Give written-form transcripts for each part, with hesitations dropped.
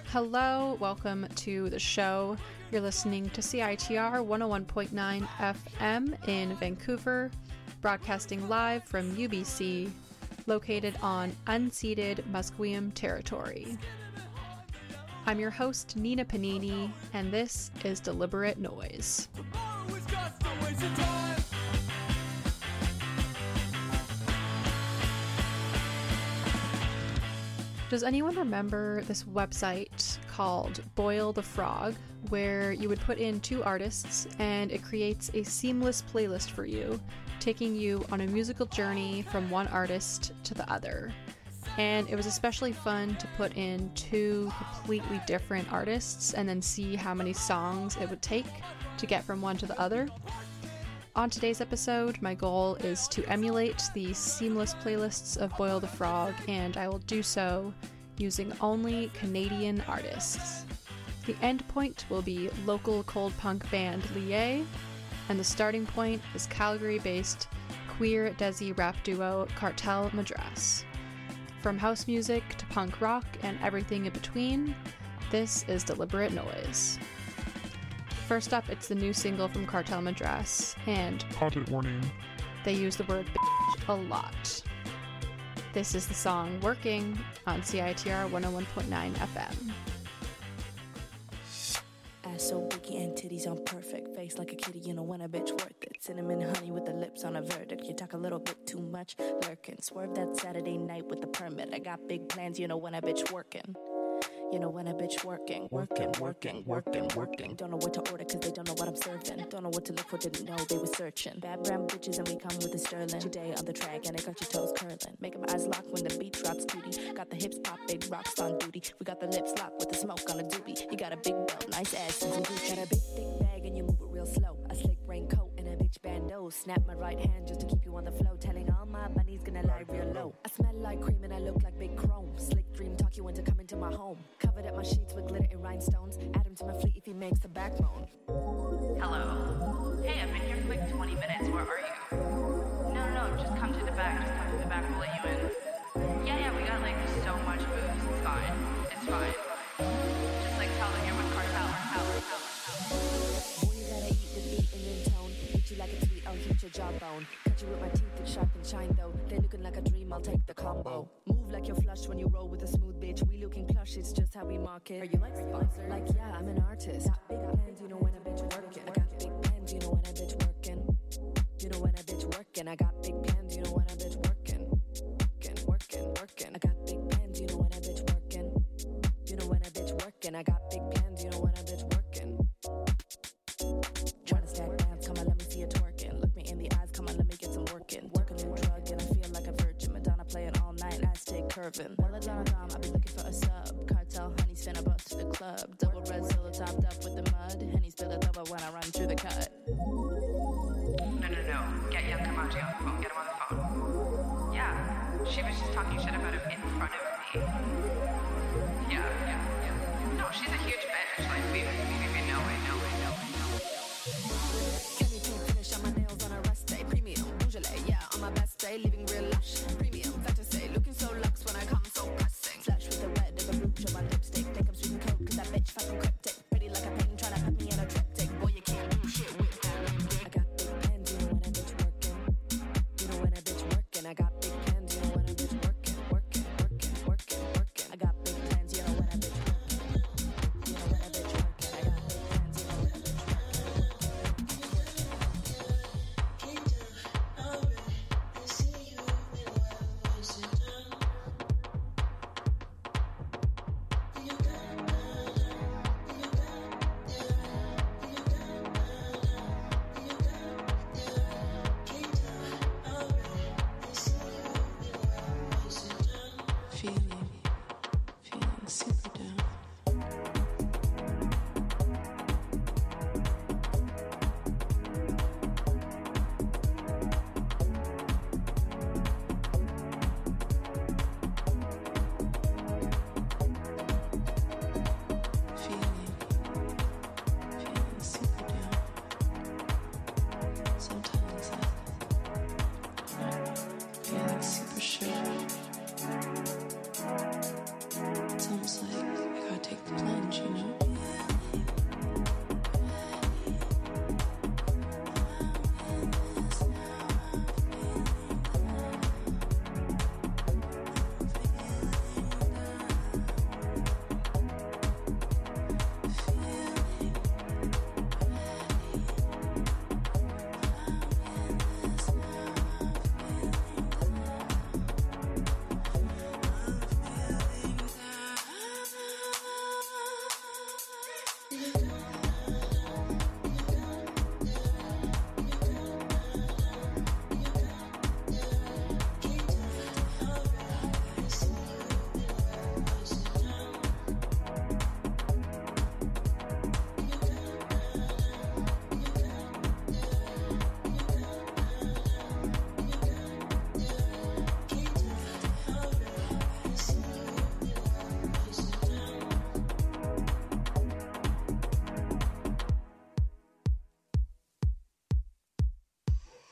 Hello, welcome to the show. You're listening to CITR 101.9 FM in Vancouver, broadcasting live from UBC, located on unceded Musqueam territory. I'm your host, Nina Panini, and this is Deliberate Noise. Does anyone remember this website called Boil the Frog, where you would put in two artists and it creates a seamless playlist for you, taking you on a musical journey from one artist to the other? And it was especially fun to put in two completely different artists and then see how many songs it would take to get from one to the other. On today's episode, my goal is to emulate the seamless playlists of Boil the Frog, and I will do so using only Canadian artists. The end point will be local cold punk band Lié, and the starting point is Calgary-based queer Desi rap duo Cartel Madras. From house music to punk rock and everything in between, this is Deliberate Noise. First up, it's the new single from Cartel Madras, and content warning. They use the word bitch a lot. This is the song Working on CITR 101.9 FM. Ass so boogie and titties on perfect. Face like a kitty, you know when a bitch worth it. Cinnamon honey with the lips on a verdict. You talk a little bit too much, lurking. Swerve that Saturday night with the permit. I got big plans, you know when a bitch working. You know when a bitch working. Don't know what to order cause they don't know what I'm serving. Don't know what to look for, didn't know they were searching. Bad brown bitches and we come with the sterling. Today on the track and it got your toes curling. Make them eyes lock when the beat drops cutie. Got the hips pop, big rocks on duty. We got the lips locked with the smoke on a doobie. You got a big belt, nice ass and some Gucci. Got a big thick bag and you move it real slow. A slick raincoat and a bitch bandeau. Snap my right hand just to keep you on the flow. Telling all my bunnies gonna lie real low. I smell like cream and I look like big chrome. Slick dream talk you into coming to my home. Covered up my sheets with glitter and rhinestones. Add him to my fleet if he makes a backbone. Hello? Hey, I've been here for like 20 minutes. Where are you? No, just come to the back. We'll let you in. Yeah, we got like so much booze. It's fine. Just like tell them you're with Cartel. Boy, you gotta eat the beat and then tone. Hit you like a tweet, I'll hit your jawbone. Cut you with my teeth, it's sharp and shine though. They looking like a dream, I'll take the combo. Move like you're flush when you roll with a smooth bitch. We looking plush, it's just how we market. Are you like sponsored? Like, yeah, I'm an artist. Got big plans, you know when a bitch working. I got big plans, you know when a bitch working. You know when a bitch working. I got big plans, you know when a bitch working. Working. I got big plans, you know when a bitch working. You know when a bitch working. I got big plans, you know when a bitch working. Tryna stack bands, come on, let me see you twerking. Look me in the eyes, come on, let me get some working. Work a new drug and I feel like a virgin. Madonna playing all night, I stay curving. While I dom, I be looking for a sub. Cartel, honey, spin a bus to the club. Double red solo topped up with the mud. Henny spill a double when I run through the cut. No. Get Young Camacho on the phone. Get him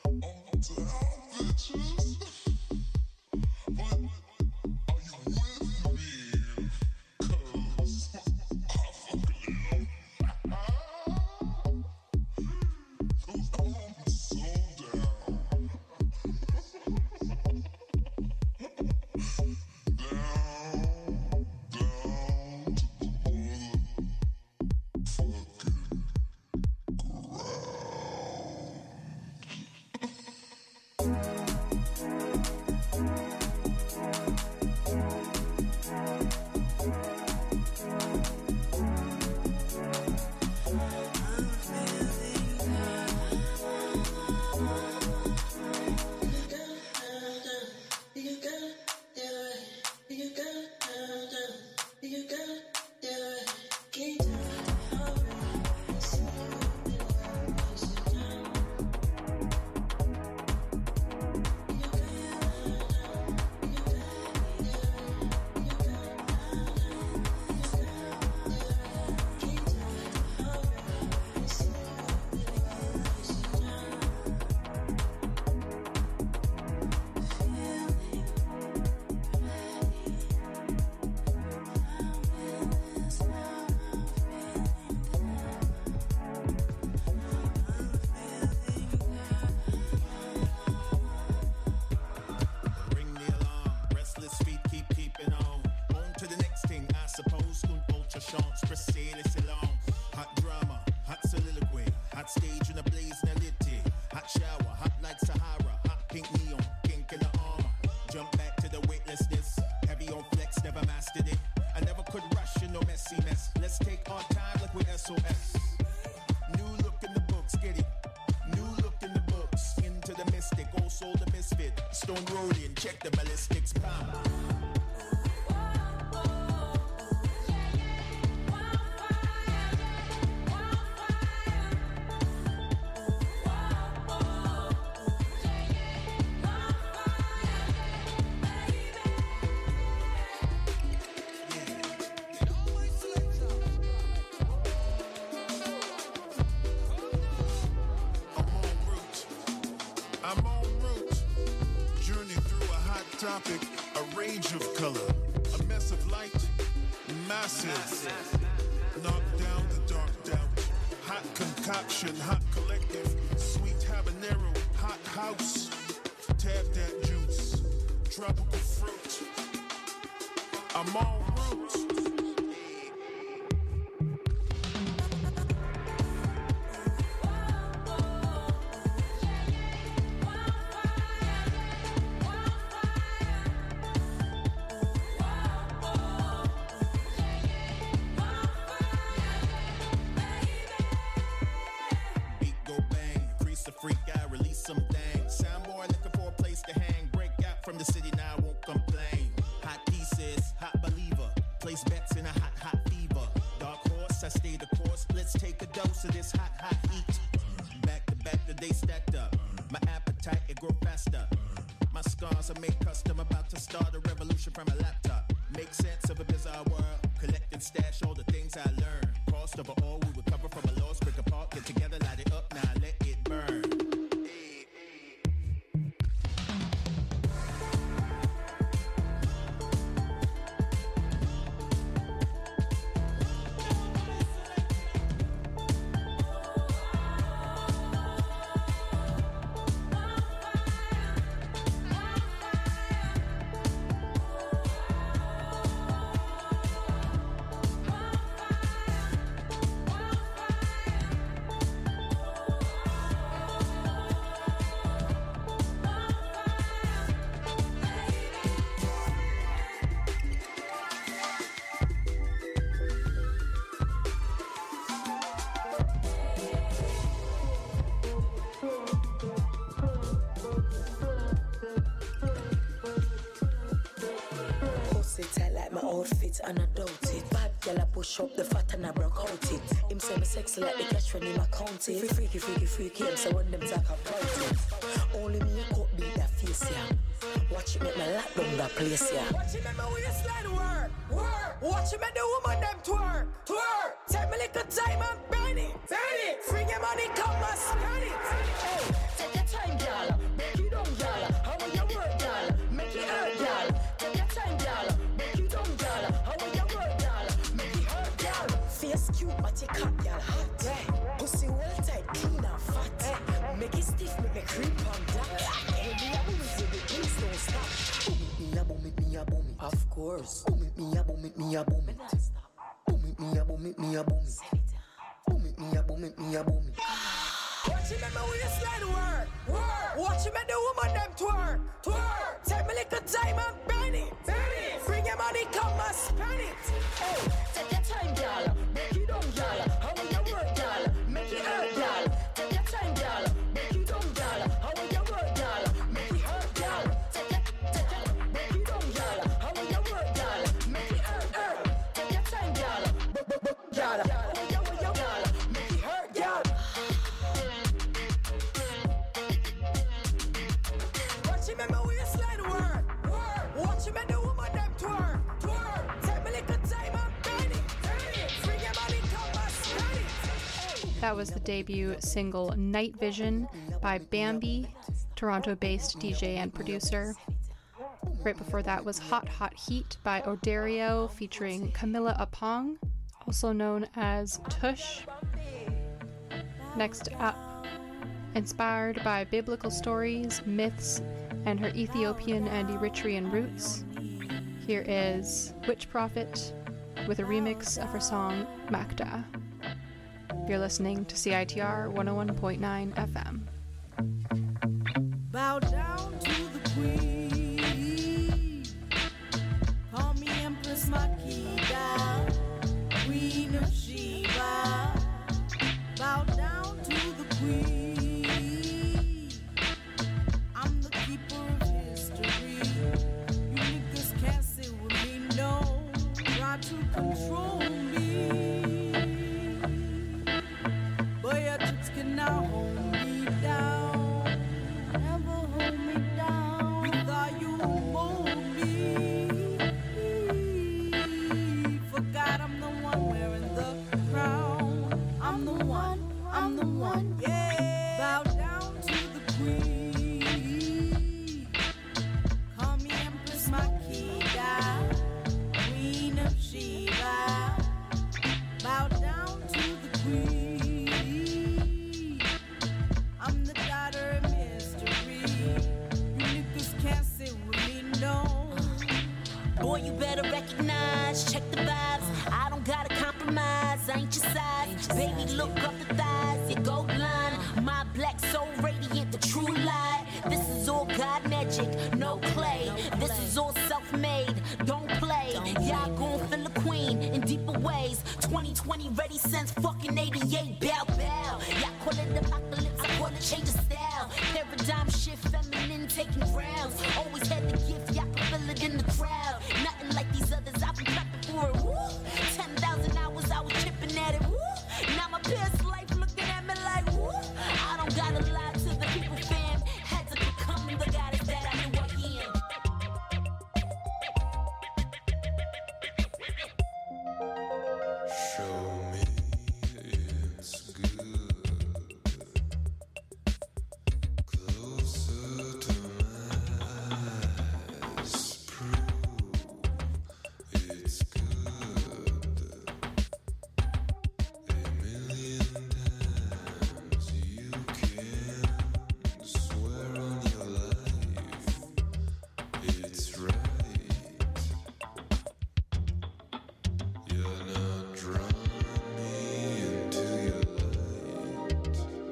And I doubt it. Bad girl I push up the fat and I broke out it. Him say me sexy like the cash when him account it. Freaky, freaky, freaky, him say when them talk about it. Only me could beat that face, yeah. Watch it make me lock down that place, yeah. Watch it make me waistline work, work. Watch it make the woman them twerk, twerk. Take me little time and burn it, burn it. Bring your money, come and spend it. Hey, take your time, girl. course. Boom it, me a boom it, me a boom it. Boom it, me a boom it, me a boom it. Boom it, me a boom it, me a boom it. Watch him make my waistline work. Watch him make the woman them twerk. Take me little time and burn it. Bring your money, come and spend it. Hey, take your time, girl. Break it down, girl. How will you work, girl? Make it hurt, girl. Take your time, girl. Break it down, girl. How will you work, girl? Make it hurt, girl. Take it, break it down, girl. How will you work, girl? Make it hurt. Take your time, girl. Girl. How will you work, girl? Make it hurt, girl. Watch him make my waistline work. Watch him make the woman them twerk. Take me little time and burn it. Bring your money, come and spend it. That was the debut single Night Vision by Bambi, Toronto-based DJ and producer. Right before that was Hot Hot Heat by Odario featuring Camilla Apong, also known as Tush. Next up, inspired by biblical stories, myths, and her Ethiopian and Eritrean roots, here is Witch Prophet with a remix of her song Makda. You're listening to CITR 101.9 FM. Bow down to the queen. Call me Empress Makida, Queen of Sheba. Bow down to the queen. I'm the keeper of history. You niggas can't sit with me, no. Try to control me. Boy, your tricks cannot hold me down. Never hold me down. You thought you would mold me. Forgot I'm the one wearing the crown. I'm the one, yeah. Bow down to the queen. Call me Empress Makida, Queen of Sheba. Bow down to the queen. I'm the daughter of mystery. You niggas can't sit with me, no. Boy, you better recognize, check the vibes. I don't gotta compromise, I ain't your size. Baby, look up the thighs, your gold line. My black soul radiant, the true light. This is all God magic, no clay. This is all self-made, don't play. Y'all gon' feel the queen in deeper ways. 2020 ready since fucking 88, bow bow. Y'all call it apocalypse, I call it change of style. Paradigm shift, feminine taking grounds. Always had the gift, y'all can feel it in the crowd. Nothing like these others, I've been prepping for it, woo. 10,000 hours, I was chipping at it, woo. Now my past life looking at me like, woo. I don't gotta lie to the people, fam. Had to become the goddess that I knew I am. Show me it's good. Closer to my eyes. Prove it's good. A million times you can swear on your life. It's right. You're not drawing me into your light.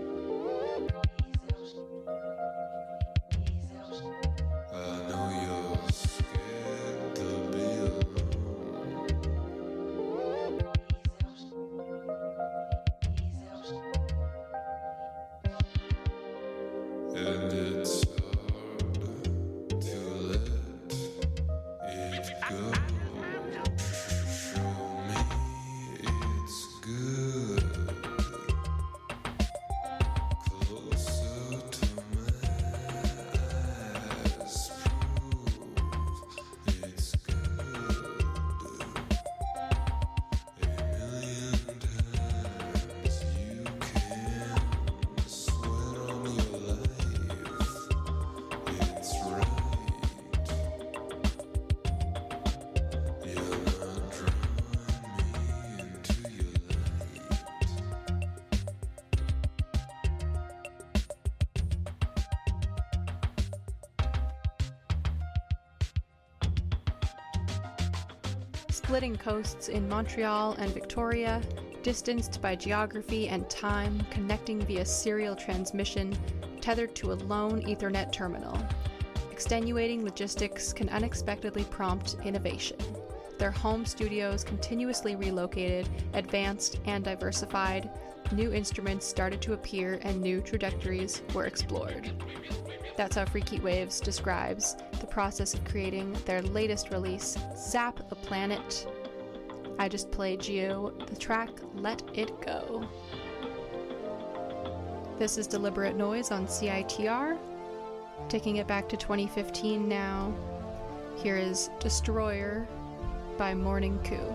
I know you're scared to be alone. And it's hard to let it go. Show me it's good. Closer to my eyes. Prove it's good. A million times you can swear on your life. splitting coasts in Montreal and Victoria, distanced by geography and time, connecting via serial transmission, tethered to a lone Ethernet terminal. Extenuating logistics can unexpectedly prompt innovation. Their home studios continuously relocated, advanced, and diversified. New instruments started to appear and new trajectories were explored. That's how Freaky Waves describes the process of creating their latest release, Zap the Planet. I just played you the track Let It Go. This is Deliberate Noise on CITR. Taking it back to 2015 now. Here is Destroyer by Morning Coup.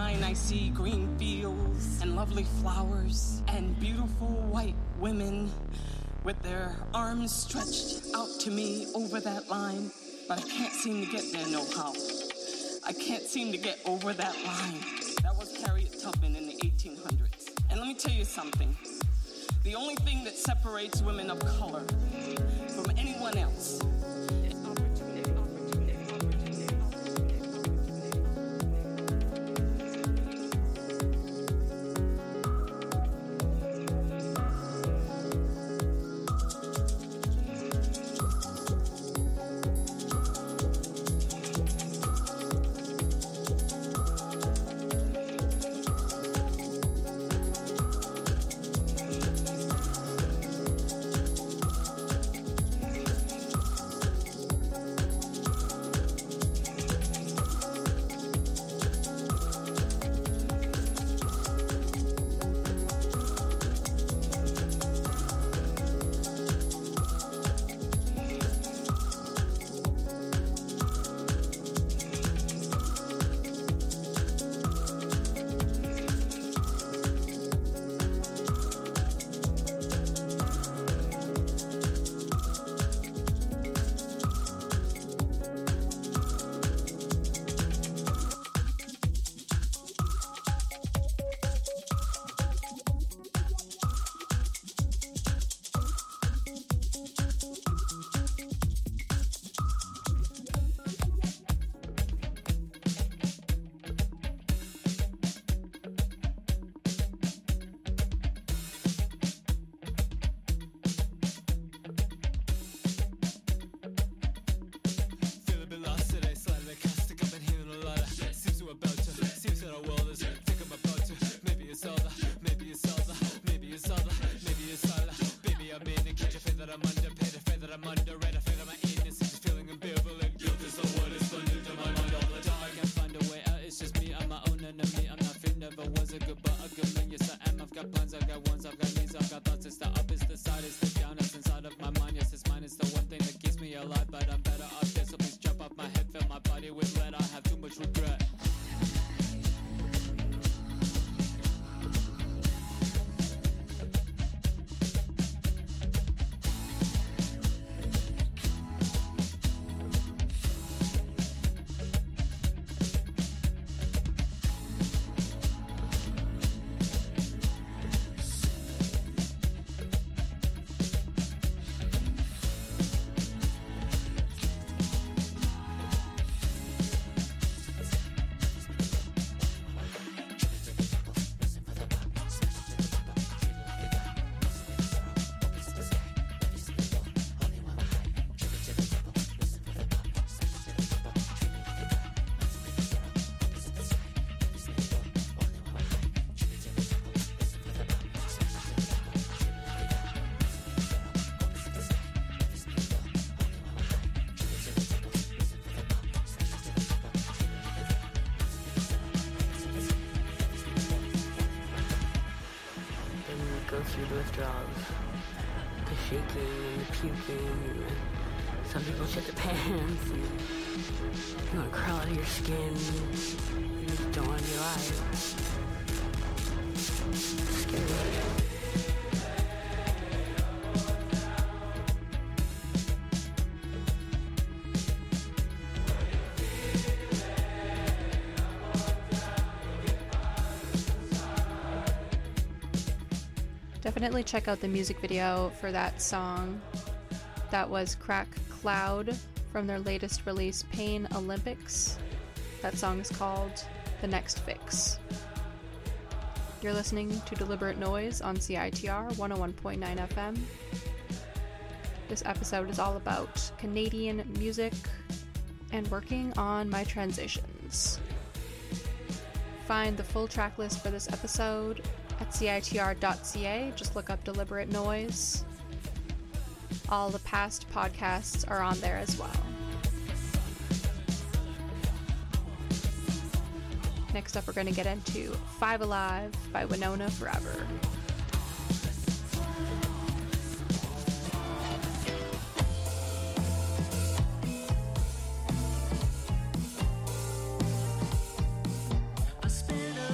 line, I see green fields and lovely flowers and beautiful white women with their arms stretched out to me over that line. But I can't seem to get there no how. I can't seem to get over that line. That was Harriet Tubman in the 1800s. And let me tell you something. The only thing that separates women of color from anyone else is opportunity, opportunity, opportunity, through the withdrawals, the shaking and the puking. Some people shit their pants. And you want to crawl out of your skin. You just don't want to be alive. It's scary. Definitely check out the music video for that song. That was Crack Cloud from their latest release, Pain Olympics. That song is called The Next Fix. You're listening to Deliberate Noise on CITR 101.9 FM. This episode is all about Canadian music and working on my transitions. Find the full track list for this episode at CITR.ca. Just look up Deliberate Noise. All the past podcasts are on there as well. Next up, we're going to get into Five Alive by Winona Forever. I spent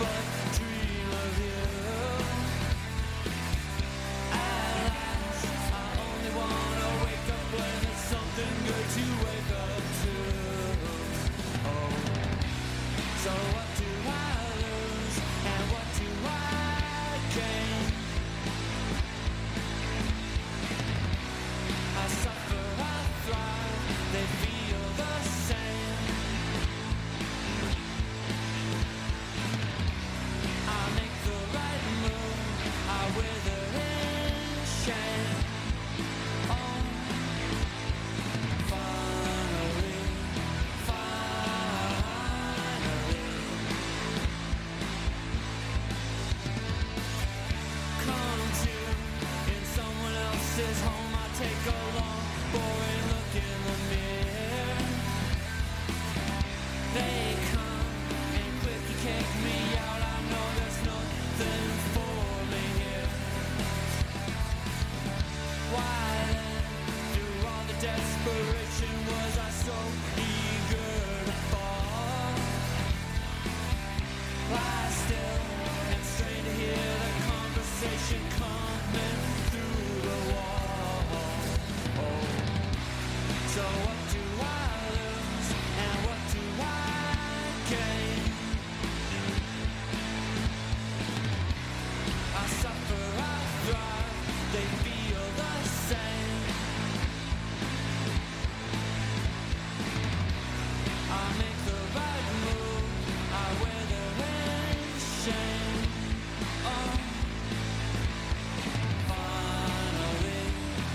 but dream of you. At last, I only wanna wake up when there's something good to wake up to. Oh, so what do I lose and what do I gain? I suffer, I thrive, they feel the same. I make the right move, I wither in shame. Oh, finally, come to in someone else's home. I take a long, boring look in the mirror. They come and quickly kick me out. I know there's nothing for me here. Why then, through all the desperation, was I so eager to fall? I still am strained to hear the conversation coming through the wall. Oh, so what do I lose and what do I gain? I suffer, I thrive, they feel the same. I make the right move, I wither in shame. Oh, finally,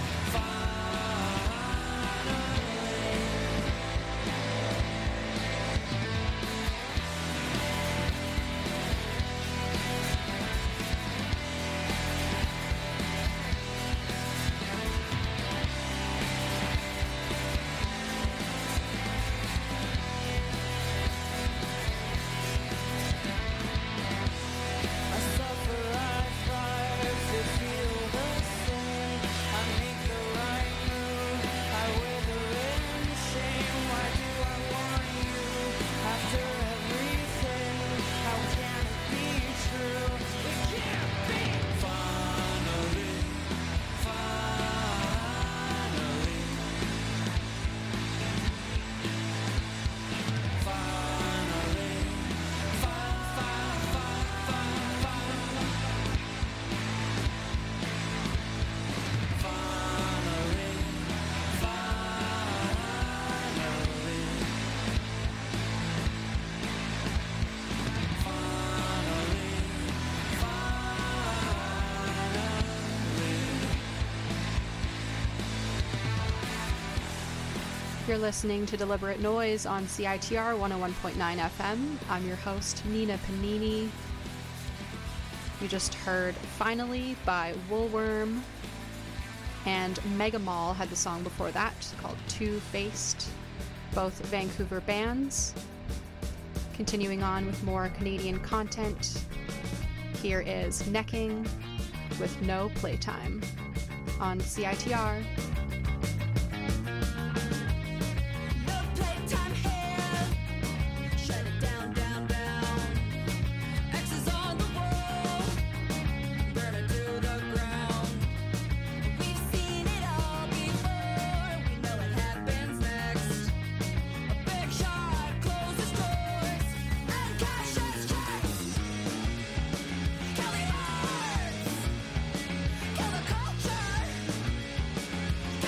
I suffer, I thrive, they feel the same. I make the right move, I wither in shame. Why do I want you after everything? How can it be true? It can't be. Finally, You're listening to Deliberate Noise on CITR 101.9 FM. I'm your host, Nina Panini. You just heard Finally by Woolworm, and Mega Mall had the song before that called Two-Faced, both Vancouver bands. Continuing on with more Canadian content, here is Necking with No Playtime on CITR. no playtime here. Shut it down, down, down. X's on the wall. Burn it to the ground. We've seen it all before. We know what happens next. A big shot closes doors and cashes checks. Kill the arts. Kill the culture.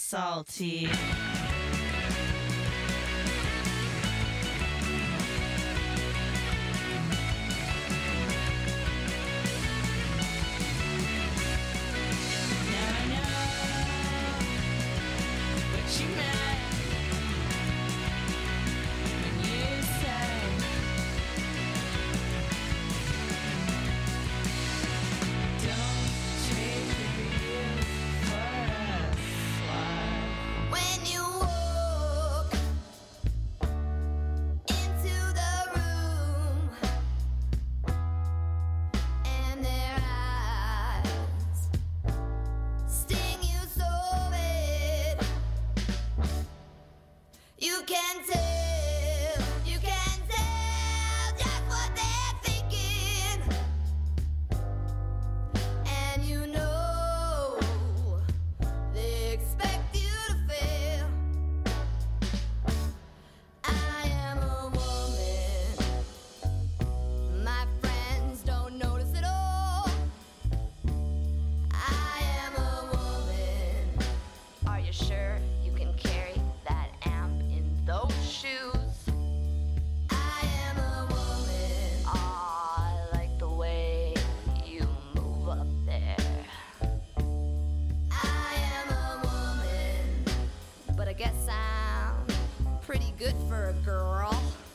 salty. Now I know what you meant when you said don't trade you for a slut. When you walk into the room and their eyes sting you so bad, you can tell just what they're thinking, and you know they expect you to fail. I am a woman. My friends don't notice at all. I am a woman. Are you sure you can carry that amp in those shoes? I am a woman. I like the way you move up there. I am a woman. But I guess I'm pretty good for a girl.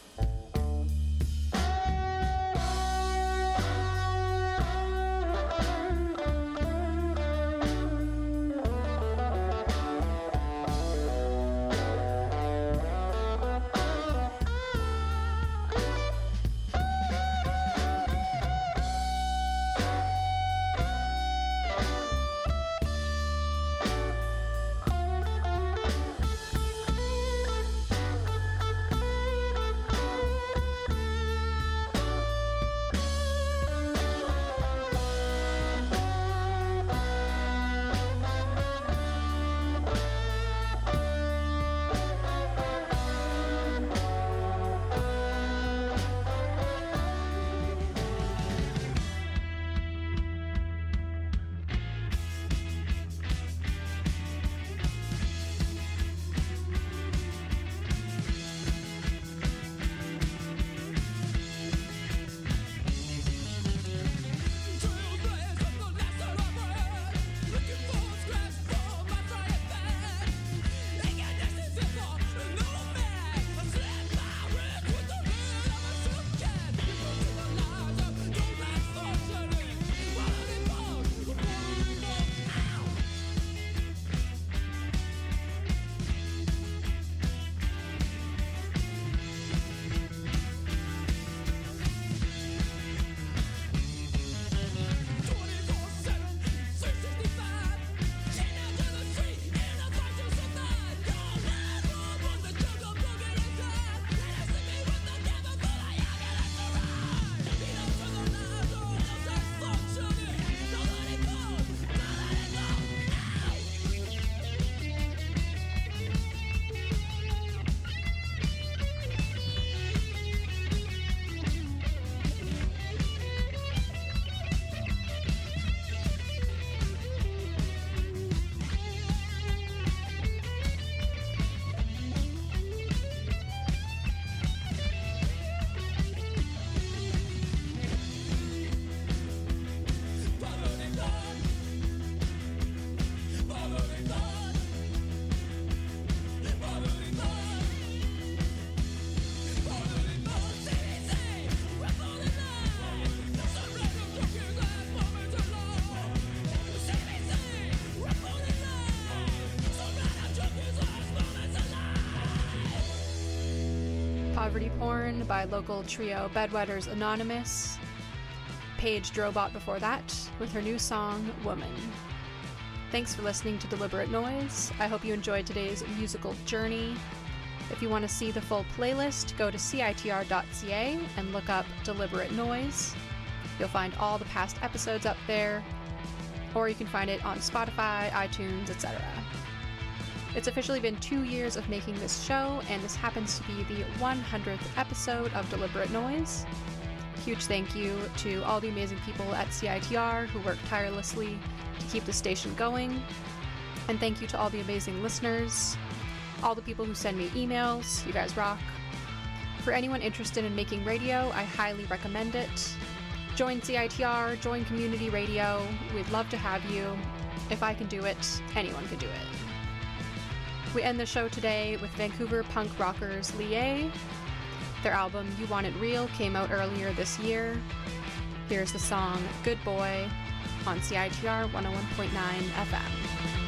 Poverty Porn by local trio Bedwetters Anonymous. Paige Drobot before that with her new song, Woman. Thanks for listening to Deliberate Noise. I hope you enjoyed today's musical journey. If you want to see the full playlist, go to citr.ca and look up Deliberate Noise. You'll find all the past episodes up there, or you can find it on Spotify, iTunes, etc. It's officially been 2 years of making this show, and this happens to be the 100th episode of Deliberate Noise. Huge thank you to all the amazing people at CITR who work tirelessly to keep the station going. And thank you to all the amazing listeners, all the people who send me emails. You guys rock. For anyone interested in making radio, I highly recommend it. Join CITR, join community radio. We'd love to have you. If I can do it, anyone can do it. We end the show today with Vancouver punk rockers Lié. Their album You Want It Real came out earlier this year. Here's the song Good Boy on CITR 101.9 FM.